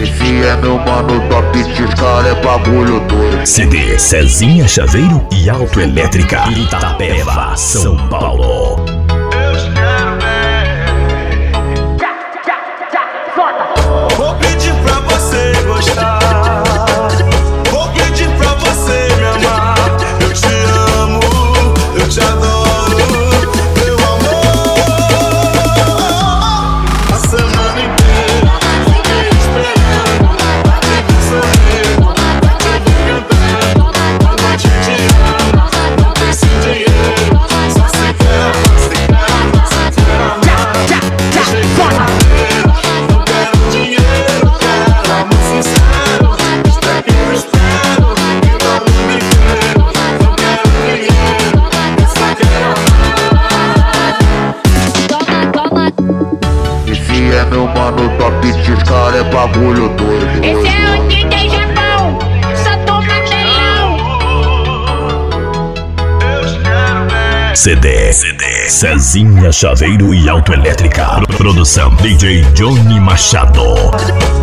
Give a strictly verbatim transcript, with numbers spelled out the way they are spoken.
Esse é meu mano top, esses cara é bagulho doido. C D Cezinha Chaveiro e Autoelétrica, Itapeva, São Paulo. Vou pedir pra você gostar, vou pedir pra você me amar. Eu te amo, eu te adoro, meu amor. A semana inteira fiquei esperando pra te ver sorrir, pra te ver cantando a noite inteira. Não tem esse dinheiro, só se quer, só se quer, só se quer amar. Deixei inteira, não quero dinheiro, quero amor sincero. Espero que eu espero, e não me quero. Não quero dinheiro, eu só quero amar. Esse é meu mano top, esses cara é bagulho doido. Esse é o D J Japão, só toma material. C D C D Cezinha Chaveiro e Autoelétrica. Produção D J Johnny Machado.